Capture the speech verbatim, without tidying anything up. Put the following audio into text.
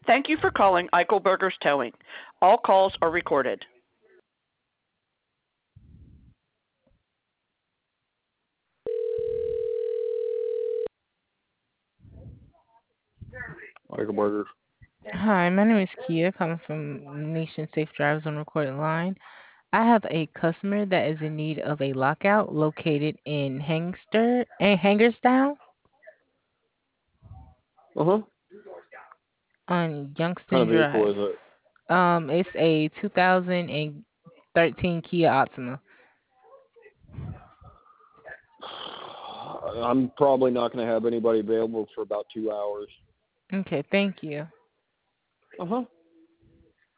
Thank you for calling Eichelberger's Towing. All calls are recorded. Eichelberger. Hi, my name is Kia, coming from Nation Safe Drives on recorded line. I have a customer that is in need of a lockout located in Hangster and Hangerstown Uh huh. on What kind Youngston of vehicle Drive. is it? Um, it's a two thousand thirteen Kia Optima. I'm probably not going to have anybody available for about two hours. Okay, thank you. Uh huh.